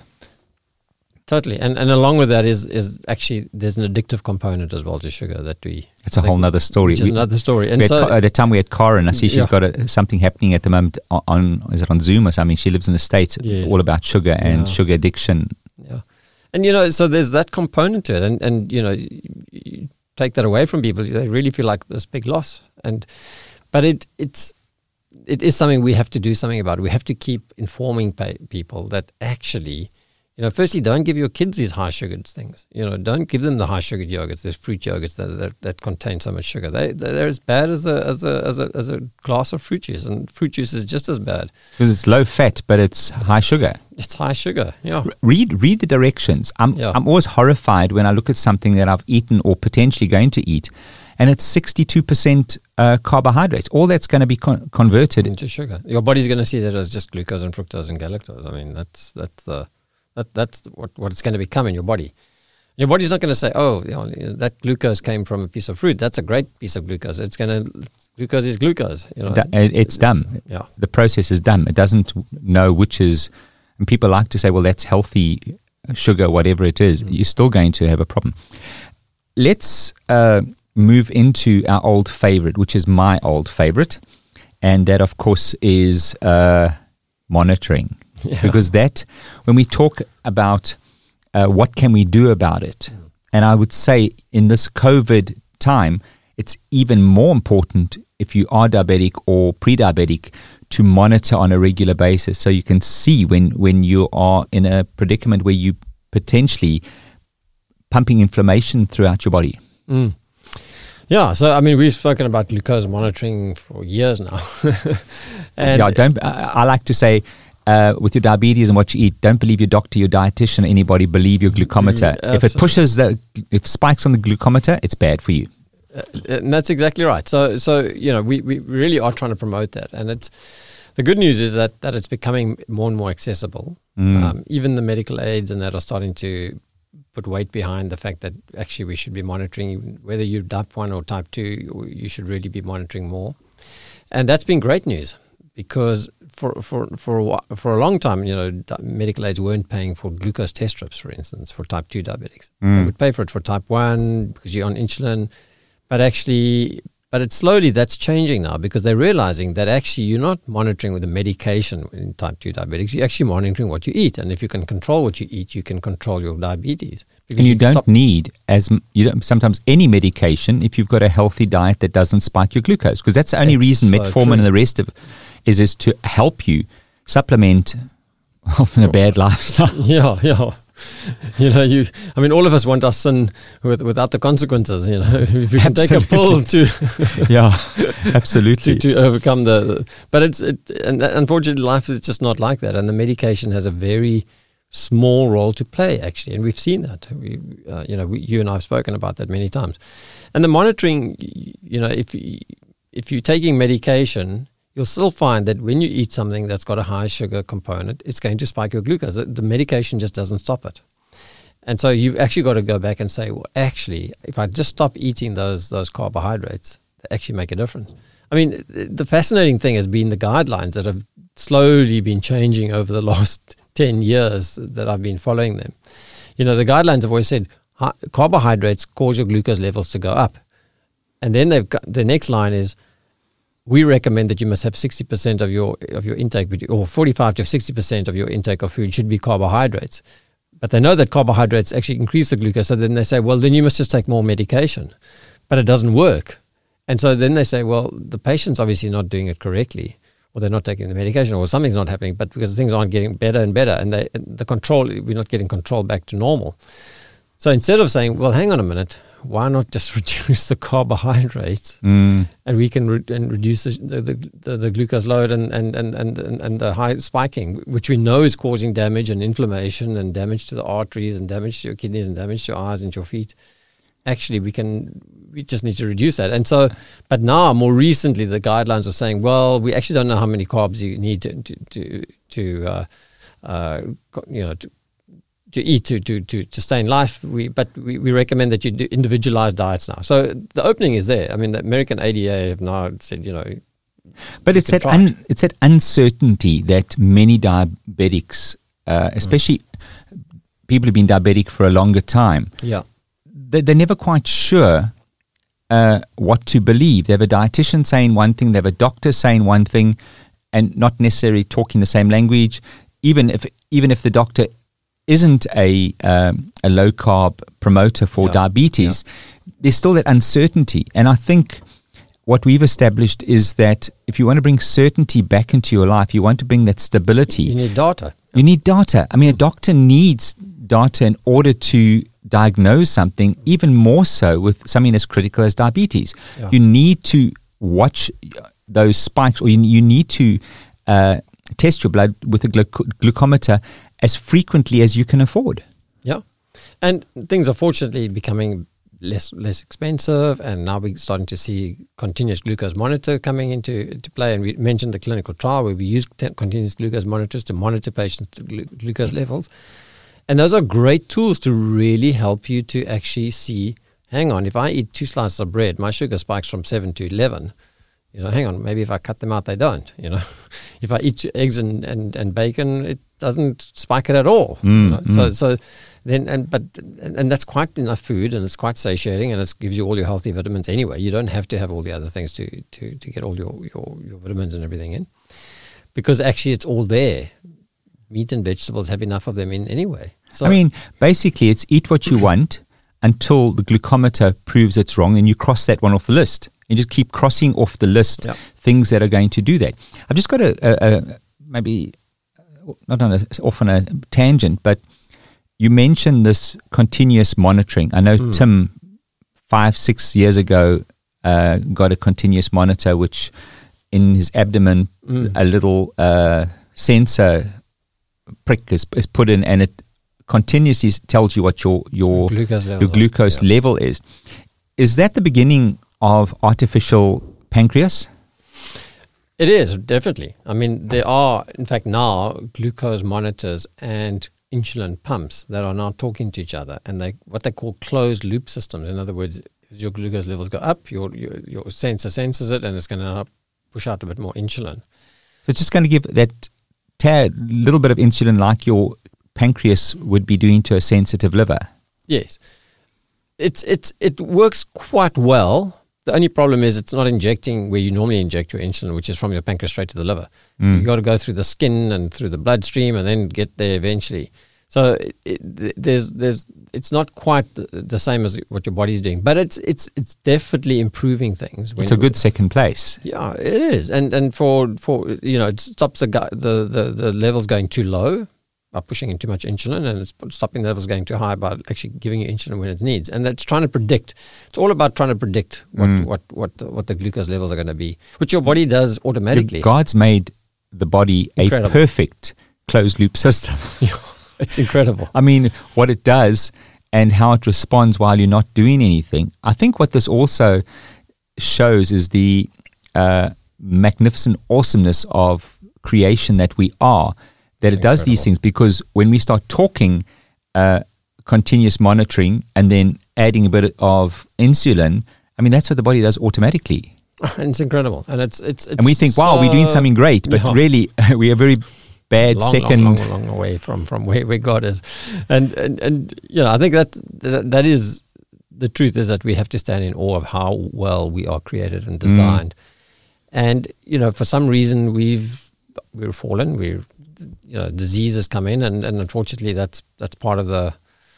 Totally. And and along with that is is actually there's an addictive component as well to sugar that we... It's a whole nother story. Which is we, another story. And so, at the time we had Karen, I see she's yeah. got a, something happening at the moment on, on, is it on Zoom or something? She lives in the States, yes. all about sugar and yeah. sugar addiction. Yeah. And, you know, so there's that component to it. And, and you know, you, you take that away from people, they really feel like this big loss. And But it it's it is something we have to do something about. We have to keep informing pa- people that actually... You know, firstly, don't give your kids these high-sugared things. You know, don't give them the high-sugared yogurts, these fruit yogurts that, that that contain so much sugar. They they're as bad as a as a as a as a glass of fruit juice, and fruit juice is just as bad because it's low fat, but it's high sugar. It's high sugar. Yeah. Read read the directions. I'm yeah. I'm always horrified when I look at something that I've eaten or potentially going to eat, and it's sixty-two percent uh, carbohydrates. All that's going to be con- converted into sugar. Your body's going to see that as just glucose and fructose and galactose. I mean, that's that's the That that's what, what it's going to become in your body. Your body's not going to say, "Oh, you know, that glucose came from a piece of fruit. That's a great piece of glucose." It's going to glucose is glucose. You know, it's dumb. Yeah, the process is dumb. It doesn't know which is. And people like to say, "Well, that's healthy sugar, whatever it is." Mm-hmm. You're still going to have a problem. Let's uh, move into our old favorite, which is my old favorite, and that, of course, is uh, monitoring. Yeah. Because that, when we talk about uh, what can we do about it, mm. and I would say in this COVID time, it's even more important if you are diabetic or pre-diabetic to monitor on a regular basis, so you can see when, when you are in a predicament where you potentially pumping inflammation throughout your body. Mm. Yeah, so I mean, we've spoken about glucose monitoring for years now. and yeah, don't. I, I like to say, uh, with your diabetes and what you eat, don't believe your doctor, your dietitian, anybody. Believe your glucometer. Mm, if it pushes the, if spikes on the glucometer, it's bad for you. Uh, and that's exactly right. So, so you know, we, we really are trying to promote that, and it's the good news is that that it's becoming more and more accessible. Mm. Um, even the medical aids and that are starting to put weight behind the fact that actually we should be monitoring whether you're type one or type two. You should really be monitoring more, and that's been great news because for for for a while, for a long time, you know, medical aids weren't paying for glucose test strips, for instance, for type two diabetics. Mm. They would pay for it for type one because you're on insulin. But actually, but it's slowly that's changing now because they're realizing that actually you're not monitoring with the medication in type two diabetics. You're actually monitoring what you eat, and if you can control what you eat, you can control your diabetes. And you, you don't need as you don't sometimes any medication if you've got a healthy diet that doesn't spike your glucose, because that's the only it's reason so metformin true. and the rest of it is is to help you supplement often a bad lifestyle. Yeah, yeah. You know, you. I mean, all of us want our sin with, without the consequences. You know, if we can Absolutely. take a pill to, yeah, absolutely, to, to overcome the, the. But it's it, and unfortunately, life is just not like that. And the medication has a very small role to play, actually, and we've seen that. We, uh, you know, we, you and I have spoken about that many times. And the monitoring, you know, if if you're taking medication, you'll still find that when you eat something that's got a high sugar component, it's going to spike your glucose. The medication just doesn't stop it. And so you've actually got to go back and say, well, actually, if I just stop eating those those carbohydrates, they actually make a difference. I mean, the fascinating thing has been the guidelines that have slowly been changing over the last ten years that I've been following them. You know, the guidelines have always said carbohydrates cause your glucose levels to go up. And then they've got, the next line is, we recommend that you must have sixty percent of your of your intake, or forty-five to sixty percent of your intake of food should be carbohydrates. But they know that carbohydrates actually increase the glucose, so then they say, well, then you must just take more medication. But it doesn't work. And so then they say, well, the patient's obviously not doing it correctly, or they're not taking the medication, or something's not happening, but because things aren't getting better and better, and they, the control, we're not getting control back to normal. So instead of saying, well, hang on a minute, why not just reduce the carbohydrates mm. and we can re- and reduce the, the, the, the glucose load and, and, and, and, and the high spiking, which we know is causing damage and inflammation and damage to the arteries and damage to your kidneys and damage to your eyes and your feet. Actually, we can, we just need to reduce that. And so, but now more recently, the guidelines are saying, well, we actually don't know how many carbs you need to, to, to, to uh, uh, you know, to, to eat to, to, to, to stay in life, we, but we, we recommend that you do individualized diets now. So the opening is there. I mean, the American A D A have now said, you know. But it's that, un, it's that uncertainty that many diabetics, uh, especially mm. people who've been diabetic for a longer time, yeah, they, they're never quite sure uh, what to believe. They have a dietitian saying one thing, they have a doctor saying one thing, and not necessarily talking the same language. Even if even if the doctor isn't a um, a low carb promoter for yeah. diabetes, yeah. there's still that uncertainty. And I think what we've established is that if you want to bring certainty back into your life, you want to bring that stability. You need data. You need data. I mean, a doctor needs data in order to diagnose something, even more so with something as critical as diabetes. Yeah. You need to watch those spikes, or you, you need to uh, test your blood with a gluc- glucometer as frequently as you can afford. Yeah. And things are fortunately becoming less less expensive, and now we're starting to see continuous glucose monitor coming into to play. And we mentioned the clinical trial where we use t- continuous glucose monitors to monitor patients' glu- glucose levels. And those are great tools to really help you to actually see, hang on, if I eat two slices of bread, my sugar spikes from seven to eleven. You know, hang on, maybe if I cut them out, they don't. You know, if I eat eggs and, and, and bacon, it doesn't spike it at all. Mm, you know? mm. So so then and but and, and that's quite enough food, and it's quite satiating, and it gives you all your healthy vitamins anyway. You don't have to have all the other things to to, to get all your, your, your vitamins and everything in, because actually it's all there. Meat and vegetables have enough of them in anyway. So I mean, basically, it's eat what you want until the glucometer proves it's wrong, and you cross that one off the list. You just keep crossing off the list yep. things that are going to do that. I've just got a, a, a maybe not on a, off on a tangent, but you mentioned this continuous monitoring. I know mm. Tim five, six years ago uh, got a continuous monitor, which in his abdomen, mm. a little uh, sensor prick is, is put in, and it continuously tells you what your your glucose level, your glucose yeah. level is. Is that the beginning of artificial pancreas? It is, definitely. I mean, there are, in fact, now glucose monitors and insulin pumps that are now talking to each other, and they what they call closed loop systems. In other words, as your glucose levels go up, your your, your sensor senses it, and it's going to push out a bit more insulin. So it's just going to give that tad, little bit of insulin like your pancreas would be doing to a sensitive liver. Yes. It's it's it works quite well. The only problem is it's not injecting where you normally inject your insulin, which is from your pancreas straight to the liver. Mm. You got to go through the skin and through the bloodstream and then get there eventually. So it, it, there's there's it's not quite the, the same as what your body's doing, but it's it's it's definitely improving things. It's a good second place. Yeah, it is, and and for for you know it stops the the the, the levels going too low by pushing in too much insulin, and it's stopping the levels going too high by actually giving you insulin when it needs. And that's trying to predict. It's all about trying to predict what mm. what what the, what the glucose levels are going to be, which your body does automatically. God's made the body Incredible. a perfect closed loop system. It's incredible. I mean, what it does and how it responds while you're not doing anything. I think what this also shows is the uh, magnificent awesomeness of creation that we are, that it's it does incredible. These things, because when we start talking uh, continuous monitoring and then adding a bit of insulin, I mean, that's what the body does automatically. And it's incredible. And it's, it's, it's and we think, wow, so we're doing something great, but yeah. really we are very bad long, second long, long, long away from, from where, where God is. And, and, and, you know, I think that, that that is, the truth is that we have to stand in awe of how well we are created and designed. Mm. And, you know, for some reason we've, we're fallen, we're, you know, diseases come in, and, and unfortunately that's, that's part of the,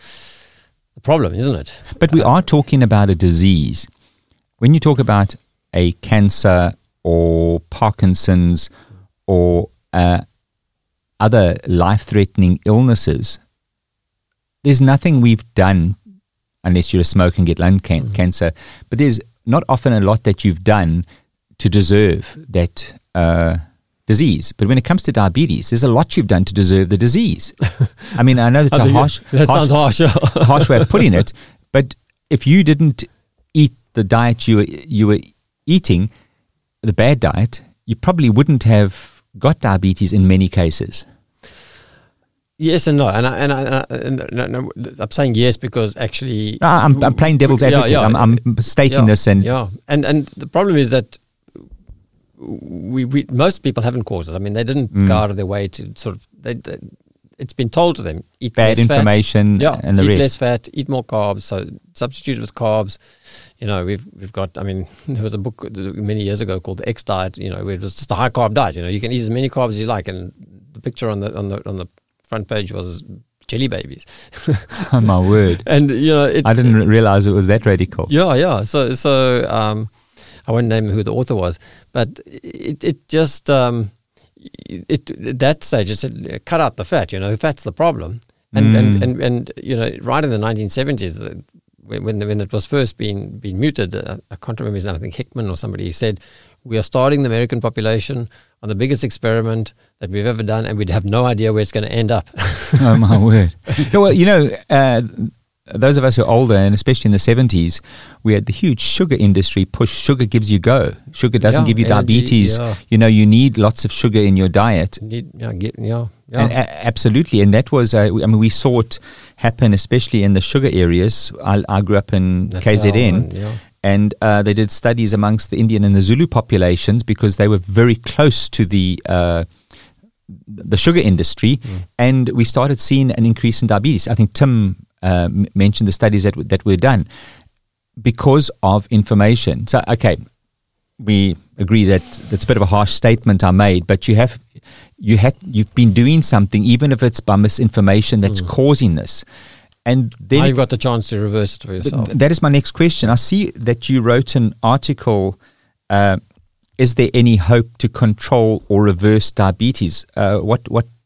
the problem, isn't it? But we are talking about a disease. When you talk about a cancer or Parkinson's or uh, other life-threatening illnesses, there's nothing we've done, unless you're a smoker and get lung can- mm-hmm. cancer, but there's not often a lot that you've done to deserve that uh, disease. But when it comes to diabetes, there's a lot you've done to deserve the disease. I mean, I know that's a harsh, that harsh, sounds harsh, harsh way of putting it, but if you didn't eat the diet you were, you were eating, the bad diet, you probably wouldn't have got diabetes in many cases. Yes and no, and I, and, I, and I, no, no, I'm saying yes because actually no, I'm, I'm playing devil's advocate. Yeah, yeah, I'm, I'm stating yeah, this, and yeah, and and the problem is that we, we most people haven't caused it. I mean, they didn't mm. go out of their way to sort of. They, they, it's been told to them: eat bad less information, fat. Yeah, and the eat rest. less fat, eat more carbs. So substitute with carbs. You know, we've we've got. I mean, there was a book many years ago called the X Diet. You know, where it was just a high carb diet. You know, you can eat as many carbs as you like, and the picture on the on the on the front page was jelly babies. Oh my word! And you know, it, I didn't realize it was that radical. Yeah, yeah. So, so um, I won't name who the author was, but it it just um, it at that stage it said cut out the fat. You know, the fat's the problem. And mm. and, and and you know, right in the nineteen seventies, uh, when when it was first being being muted, uh, I can't remember his name. I think Hickman or somebody said, we are starting the American population on the biggest experiment that we've ever done, and we'd have no idea where it's going to end up. Oh, my word. Yeah, well, you know, uh, those of us who are older, and especially in the seventies, we had the huge sugar industry push. Sugar gives you go. Sugar doesn't yeah, give you energy, diabetes. Yeah. You know, you need lots of sugar in your diet. You need, yeah, get, yeah, yeah. And a- absolutely. And that was, uh, I mean, we saw it happen, especially in the sugar areas. I, I grew up in That's K Z N. and, yeah. And uh, they did studies amongst the Indian and the Zulu populations because they were very close to the uh, the sugar industry, mm. and we started seeing an increase in diabetes. I think Tim uh, m- mentioned the studies that w- that were done because of information. So, okay, we agree that that's a bit of a harsh statement I made, but you have you had you've been doing something, even if it's by misinformation, that's mm. causing this. And then now you've got the chance to reverse it for yourself. Th- that is my next question. I see that you wrote an article, uh, is there any hope to control or reverse diabetes? Uh, what what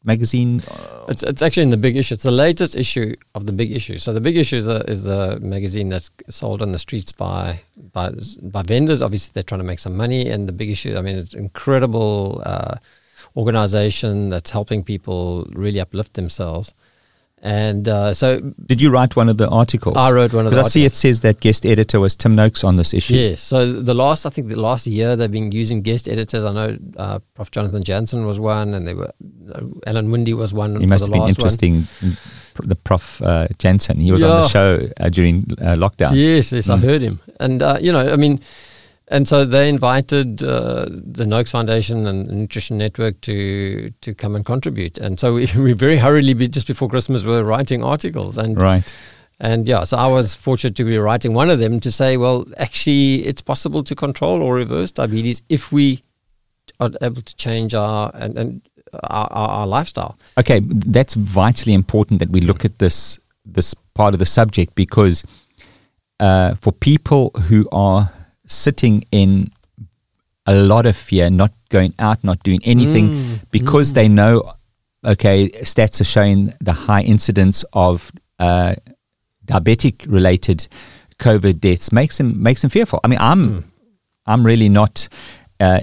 magazine? It's it's actually in the big issue. It's the latest issue of the big issue. So the big issue is the, is the magazine that's sold on the streets by by by vendors. Obviously, they're trying to make some money. And the big issue, I mean, it's an incredible uh, organization that's helping people really uplift themselves. And uh, so, did you write one of the articles? I wrote one of the articles. Because I see it says that guest editor was Tim Noakes on this issue. Yes. So the last, I think the last year they've been using guest editors. I know uh, Professor Jonathan Jansen was one, and they were uh, Alan Windy was one. He must for have the been last interesting. One. The Prof uh, Jansen, he was yeah. on the show uh, during uh, lockdown. Yes, yes, Mm. I heard him, and uh, you know, I mean. And so they invited uh, the Noakes Foundation and the Nutrition Network to to come and contribute. And so we, we very hurriedly, be, just before Christmas, were writing articles. And right. And yeah, so I was fortunate to be writing one of them to say, well, actually, it's possible to control or reverse diabetes if we are able to change our and, and our, our, our lifestyle. Okay, that's vitally important that we look at this this part of the subject, because uh, for people who are sitting in a lot of fear, not going out, not doing anything, Mm, because mm. they know, okay, stats are showing the high incidence of uh, diabetic-related COVID deaths, makes them makes them fearful. I mean, I'm Mm. I'm really not. Uh,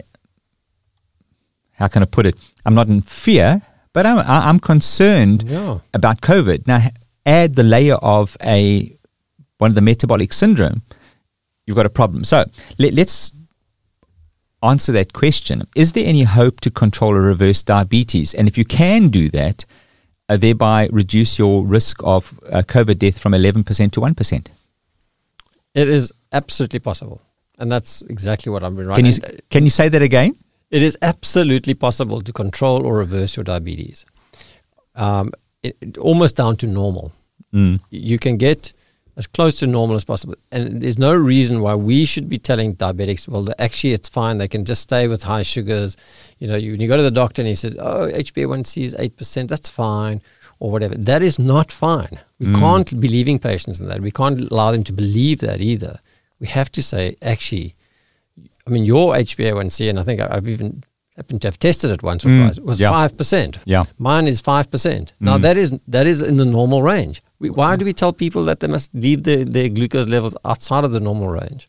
how can I put it? I'm not in fear, but I'm I'm concerned Yeah. about COVID. Now, add the layer of a one of the metabolic syndrome, you've got a problem. So let, let's answer that question. Is there any hope to control or reverse diabetes? And if you can do that, uh, thereby reduce your risk of uh, COVID death from eleven percent to one percent? It is absolutely possible. And that's exactly what I've been Can writing. you, can you say that again? It is absolutely possible to control or reverse your diabetes, um, it, it, almost down to normal. Mm. You can get as close to normal as possible. And there's no reason why we should be telling diabetics, well, actually, it's fine. They can just stay with high sugars. You know, you, when you go to the doctor and he says, oh, H b A one C is eight percent, that's fine, or whatever. That is not fine. We Mm. can't be leaving patients in that. We can't allow them to believe that either. We have to say, actually, I mean, your H b A one C, and I think I- I've even happened to have tested it once or Mm, twice, was yeah. five percent. Yeah. Mine is five percent. Now, Mm. that is that is in the normal range. We, why do we tell people that they must leave their, their glucose levels outside of the normal range?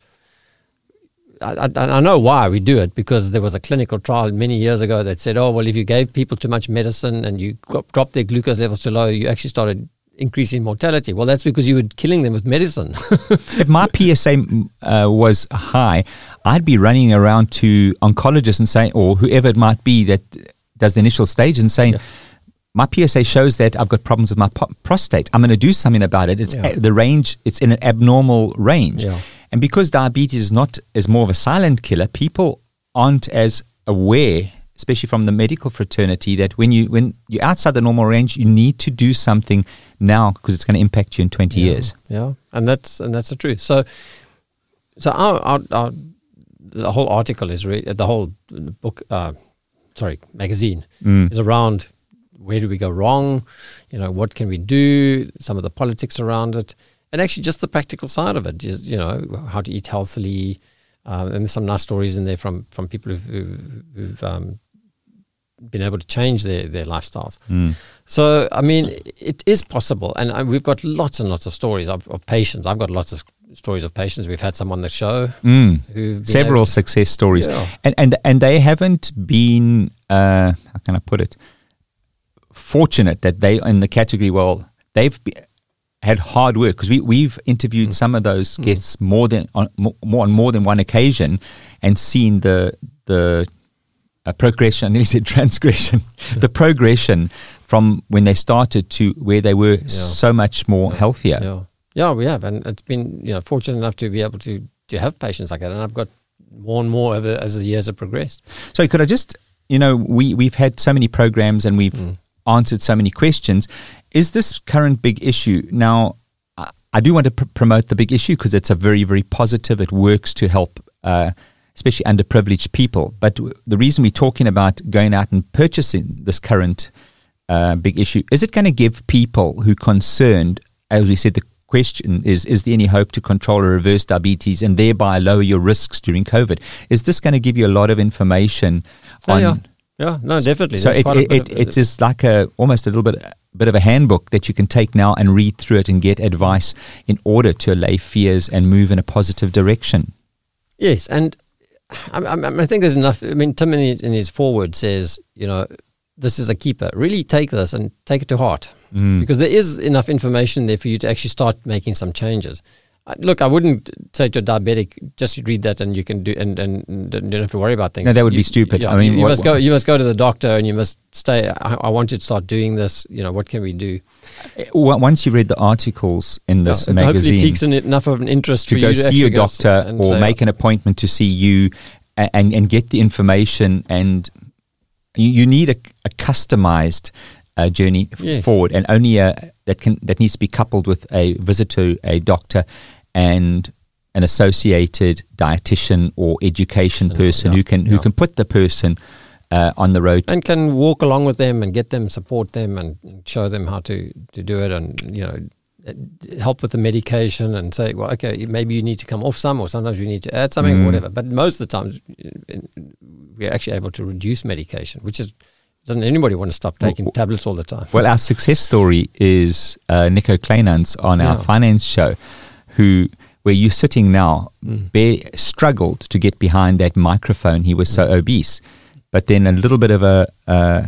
I, I, I know why we do it, because there was a clinical trial many years ago that said, oh, well, if you gave people too much medicine and you got, dropped their glucose levels too low, you actually started increasing mortality. Well, that's because you were killing them with medicine. If my P S A uh, was high, I'd be running around to oncologists and saying, or whoever it might be that does the initial stage, and saying, Yeah. my P S A shows that I've got problems with my po- prostate. I'm going to do something about it. It's Yeah. a, the range, it's in an abnormal range. Yeah. And because diabetes is not is more of a silent killer, people aren't as aware, especially from the medical fraternity, that when you when you're outside the normal range, you need to do something now, because it's going to impact you in twenty Yeah. years. Yeah, and that's and that's the truth. So, so our, our, our the whole article is re- the whole book, uh, sorry, magazine Mm. is around where do we go wrong, you know, what can we do, some of the politics around it, and actually just the practical side of it is, you know, how to eat healthily, um, and there's some nice stories in there from from people who've, who've, who've um, been able to change their their lifestyles. Mm. So, I mean, it is possible. And I, we've got lots and lots of stories of, of patients. I've got lots of stories of patients. We've had some on the show. Mm. Who've been Several able- success stories. Yeah. And, and and they haven't been, uh, how can I put it, fortunate that they in the category, well, they've be, had hard work, because we, we've interviewed Mm. some of those guests more than on more, more on more than one occasion, and seen the the uh, progression, I nearly said transgression, the progression from when they started to where they were so much more healthier. Yeah. Yeah, we have. And it's been, you know, fortunate enough to be able to, to have patients like that. And I've got more and more over, as the years have progressed. So could I just, you know, we, we've had so many programs and we've Mm. answered so many questions. Is this current big issue, now, I, I do want to pr- promote the big issue, because it's a very, very positive. It works to help, uh, especially underprivileged people. But w- the reason we're talking about going out and purchasing this current uh, big issue, is it going to give people who are concerned, as we said, the question is, is there any hope to control or reverse diabetes and thereby lower your risks during COVID? Is this going to give you a lot of information Oh, on yeah. Yeah, no, definitely. So That's it, quite a it, bit it of- it's just like a almost a little bit bit of a handbook that you can take now and read through it and get advice in order to allay fears and move in a positive direction. Yes, and I, I, I think there's enough. I mean, Tim in his, in his foreword says, you know, this is a keeper. Really take this and take it to heart, Mm. because there is enough information there for you to actually start making some changes. I- Look, I wouldn't say to a diabetic, just read that and you can do, and, and, and you don't have to worry about things. No, that would You- be stupid. yeah, I mean, you, you what- must go. You must go to the doctor and you must stay. I, I want you to start doing this. You know, what can we do? Well, once you read the articles in this Yeah, it hopefully magazine, piques an, enough of an interest to for go you to see your actually go s- doctor and or say, make an appointment to see you and, and, and get the information, and you, you need a, a customized uh, journey f- Yes. forward, and only a, that can that needs to be coupled with a visit to a doctor and an associated dietitian or education person yeah, who can who yeah. can put the person uh, on the road. and can walk along with them and get them, support them, and and show them how to, to do it, and you know, help with the medication, and say, well, okay, maybe you need to come off some, or sometimes you need to add something, Mm. or whatever. But most of the times, we're actually able to reduce medication, which is doesn't anybody want to stop taking Well, tablets all the time? Well, our success story is uh, Nico Kleinans on our Yeah. finance show, who where you're sitting now, Mm. bare, struggled to get behind that microphone. He was so obese, but then a little bit of a a,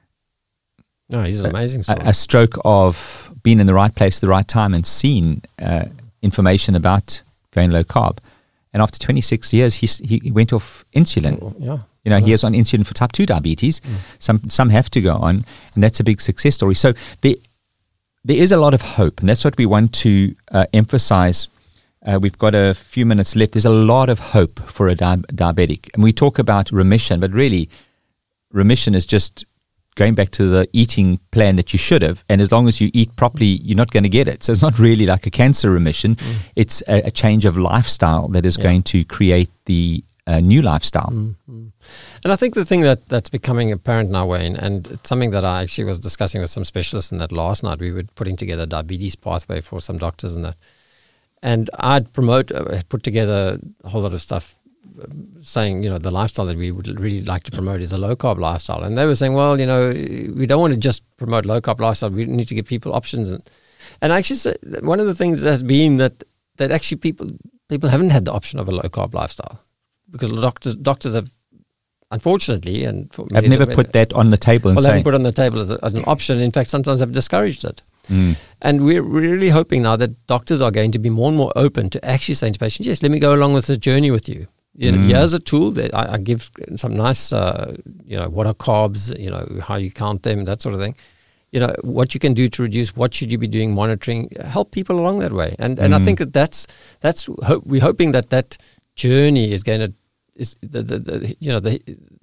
No, he's an amazing story. a, a stroke of being in the right place at the right time and seeing uh, information about going low carb. And after twenty-six years, he s- he went off insulin. yeah. You know, he Yeah. is on insulin for type two diabetes. Some some have to go on, and that's a big success story. So there there is a lot of hope, and that's what we want to uh, emphasize. Uh, we've got a few minutes left. There's a lot of hope for a di- diabetic, and we talk about remission, but really, remission is just going back to the eating plan that you should have. And as long as you eat properly, you're not going to get it. So it's not really like a cancer remission. It's a, a change of lifestyle that is Yeah. going to create the uh, new lifestyle. Mm-hmm. And I think the thing that, that's becoming apparent now, Wayne, and it's something that I actually was discussing with some specialists in that last night. We were putting together a diabetes pathway for some doctors and that. And I'd promote, uh, put together a whole lot of stuff uh, saying, you know, the lifestyle that we would really like to promote is a low-carb lifestyle. And they were saying, well, you know, we don't want to just promote low-carb lifestyle. We need to give people options. And, and I actually said, one of the things has been that, that actually people people haven't had the option of a low-carb lifestyle, because doctors doctors have, unfortunately, and for I've many never of them- put that on the table and well, they say, haven't put it on the table as, a, as an option. In fact, sometimes have discouraged it. Mm. And we're really hoping now that doctors are going to be more and more open to actually saying to patients, yes, let me go along with this journey with you. You know, Mm. here's a tool that I, I give some nice, uh, you know, what are carbs, you know, how you count them, that sort of thing. You know, what you can do to reduce, what should you be doing, monitoring, help people along that way. And and I Mm. think that that's, that's ho- we're hoping that that journey is going to, is the, the, the you know, the,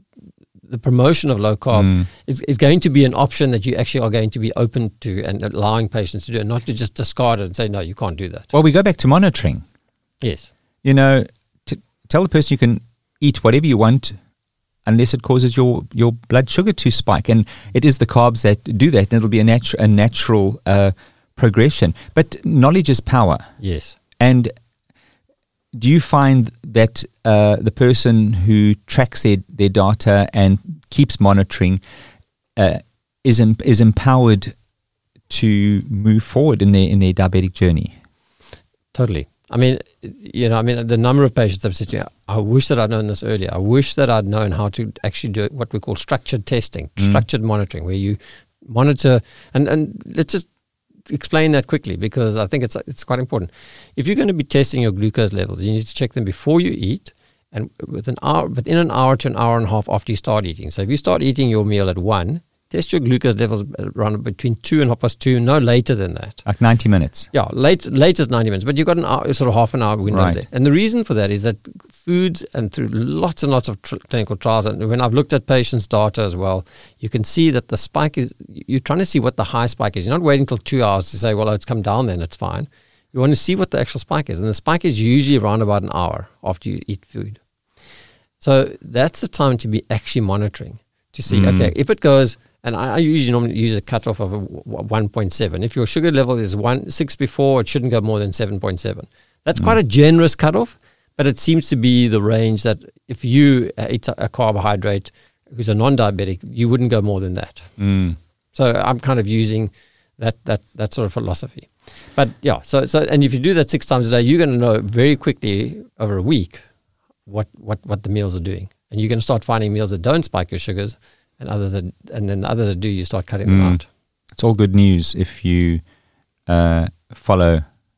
the promotion of low carb Mm. is, is going to be an option that you actually are going to be open to and allowing patients to do, and not to just discard it and say, no, you can't do that. well, we go back to monitoring. Yes. You know, to tell the person you can eat whatever you want unless it causes your, your blood sugar to spike. And it is the carbs that do that, and it'll be a, natu- a natural uh, progression. But knowledge is power. Yes. And do you find that uh, the person who tracks their, their data and keeps monitoring uh, is em- is empowered to move forward in their in their diabetic journey? Totally. I mean, you know, I mean, the number of patients I've said to me, I wish that I'd known this earlier. I wish that I'd known how to actually do what we call structured testing, Mm. structured monitoring, where you monitor, and, and let's just explain that quickly, because I think it's it's quite important. If you're going to be testing your glucose levels, you need to check them before you eat, and with an hour, within an hour to an hour and a half after you start eating. So if you start eating your meal at one, test your glucose levels around between two and half past two, no later than that. Like ninety minutes. Yeah, late latest ninety minutes, but you've got an hour, sort of half an hour window Right. there. And the reason for that is that foods, and through lots and lots of tr- clinical trials, and when I've looked at patients' data as well, you can see that the spike is, you're trying to see what the high spike is. You're not waiting until two hours to say, well, it's come down, then it's fine. You want to see what the actual spike is. And the spike is usually around about an hour after you eat food. So that's the time to be actually monitoring, to see, Mm. okay, if it goes, and I, I usually normally use a cutoff of a w- one point seven. If your sugar level is one six before, it shouldn't go more than seven point seven. That's quite a generous cutoff, but it seems to be the range that if you eat a, a carbohydrate who's a non-diabetic, you wouldn't go more than that. Mm. So I'm kind of using that that that sort of philosophy. But yeah, so so and if you do that six times a day, you're going to know very quickly over a week what what what the meals are doing, and you're going to start finding meals that don't spike your sugars, and others that, and then the others that do, you start cutting them Mm. out. It's all good news if you uh, follow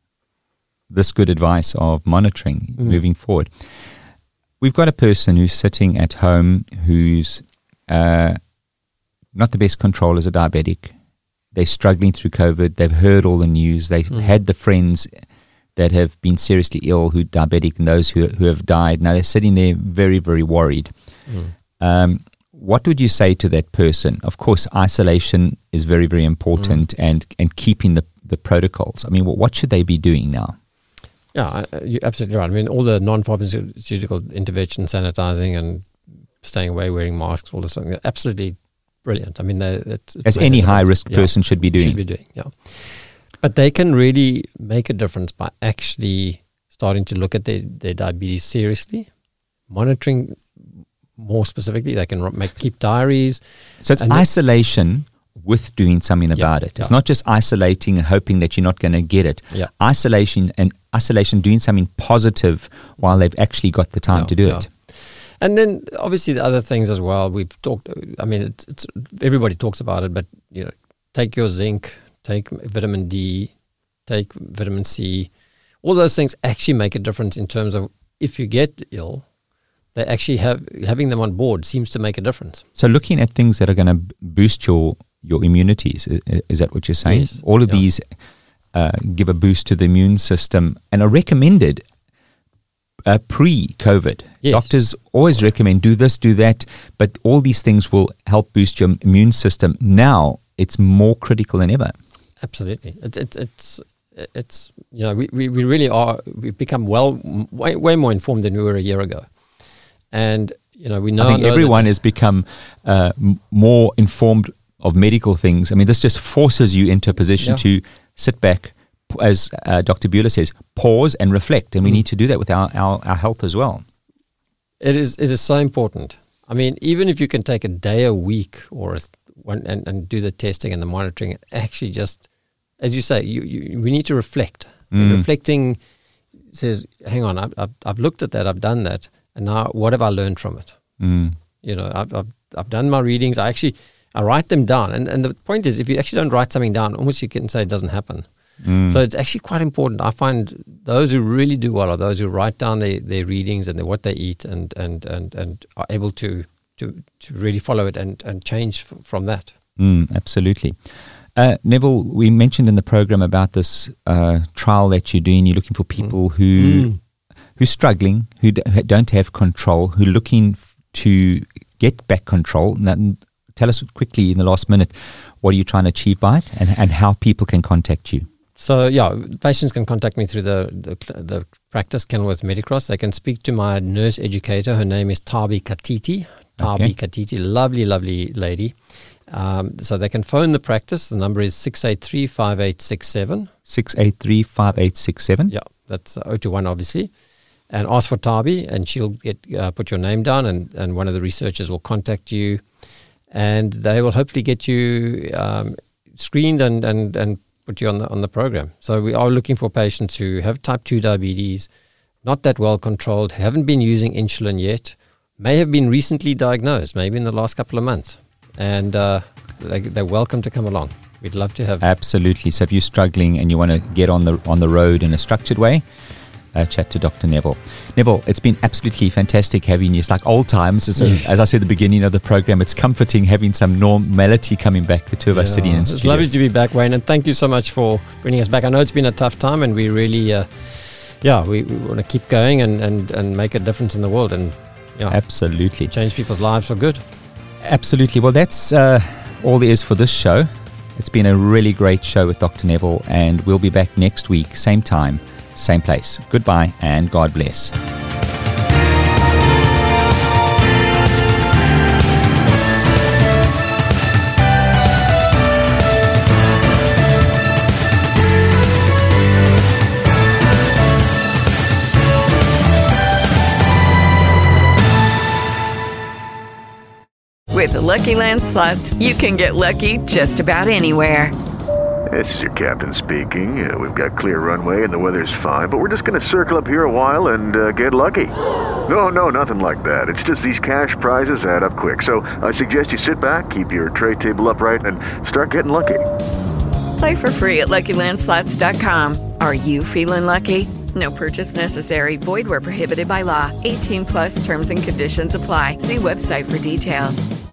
this good advice of monitoring Mm. moving forward. We've got a person who's sitting at home who's uh, not the best control as a diabetic. They're struggling through COVID. They've heard all the news. They've Mm. had the friends that have been seriously ill who are diabetic and those who who have died. Now they're sitting there very, very worried. Mm. Um, what would you say to that person? Of course, isolation is very, very important, Mm. and, and keeping the, the protocols. I mean, what, what should they be doing now? Yeah, I- you're absolutely right. I mean, all the non-pharmaceutical intervention, sanitizing, and staying away, wearing masks, all this stuff, absolutely brilliant. I mean, they, it's, it's As made a any difference. high-risk Yeah, person should be doing. Should be doing, yeah. But they can really make a difference by actually starting to look at their, their diabetes seriously, monitoring more specifically. They can ro- make keep diaries. So it's And the- isolation with doing something about it. It's yeah. not just isolating and hoping that you're not going to get it. Yeah. Isolation and isolation doing something positive while they've actually got the time Yeah, to do yeah. it. And then obviously the other things as well. We've talked. I mean, it's, it's everybody talks about it, but you know, take your zinc, take vitamin D, take vitamin C. All those things actually make a difference in terms of if you get ill, they actually have having them on board seems to make a difference. So looking at things that are going to boost your, your immunities, i- is that what you're saying? Yes. All of Yeah. these uh, give a boost to the immune system and are recommended uh, pre-COVID. Yes. Doctors always recommend do this, do that, but all these things will help boost your immune system. Now it's more critical than ever. Absolutely, it's it's it's it's you know we, we, we really are we've become well way, way more informed than we were a year ago, and you know we know I think know everyone that, has become uh, m- more informed of medical things. I mean, this just forces you into a position Yeah. to sit back, p- as uh, Doctor Bueller says, pause and reflect. And we Mm. need to do that with our, our, our health as well. it is it is so important. I mean, even if you can take a day a week or a, one and, and do the testing and the monitoring, actually just as you say, you, you we need to reflect. And Mm. reflecting says, hang on, I've, I've I've looked at that, I've done that, and now what have I learned from it? Mm. You know, I've, I've I've done my readings. I actually I write them down, and and the point is, if you actually don't write something down, almost you can say it doesn't happen. Mm. So it's actually quite important. I find those who really do well are those who write down their, their readings and their, what they eat, and and and and are able to to to really follow it and and change f- from that. Mm, absolutely. Uh, Neville, we mentioned in the program about this uh, trial that you're doing. You're looking for people who Mm. who's struggling, who d- who don't have control, who are looking f- to get back control. Now, tell us quickly in the last minute, what are you trying to achieve by it, and, and how people can contact you? So yeah, patients can contact me through the the, the practice Kenilworth Medicross. They can speak to my nurse educator. Her name is Tabi Katiti. Tabi Okay. Katiti, lovely, lovely lady. Um, so they can phone the practice. The number is six eight three, five eight six seven. six eight three, five eight six seven. Yeah, that's zero two one obviously. And ask for Tabi, and she'll get uh, put your name down, and, and one of the researchers will contact you, and they will hopefully get you um, screened and, and, and put you on the on the program. So we are looking for patients who have type two diabetes, not that well controlled, haven't been using insulin yet, may have been recently diagnosed, maybe in the last couple of months, and uh, they, they're welcome to come along. We'd love to have. Absolutely. So if you're struggling and you want to get on the on the road in a structured way, uh, chat to Doctor Neville. Neville, it's been absolutely fantastic having you. It's like old times. It's a, as I said at the beginning of the program, it's comforting having some normality coming back, the two of us sitting in It's studio. lovely to be back, Wayne, and thank you so much for bringing us back. I know it's been a tough time, and we really, uh, yeah, we, we want to keep going and, and, and make a difference in the world, and yeah, Absolutely. change people's lives for good. Absolutely. Well, that's uh, all there is for this show. It's been a really great show with Doctor Neville, and we'll be back next week, same time, same place. Goodbye, and God bless. With the Lucky Land Slots, you can get lucky just about anywhere. This is your captain speaking. Uh, we've got clear runway and the weather's fine, but we're just going to circle up here a while and uh, get lucky. No, no, nothing like that. It's just these cash prizes add up quick. So I suggest you sit back, keep your tray table upright, and start getting lucky. Play for free at Lucky Land Slots dot com. Are you feeling lucky? No purchase necessary. Void where prohibited by law. eighteen plus terms and conditions apply. See website for details.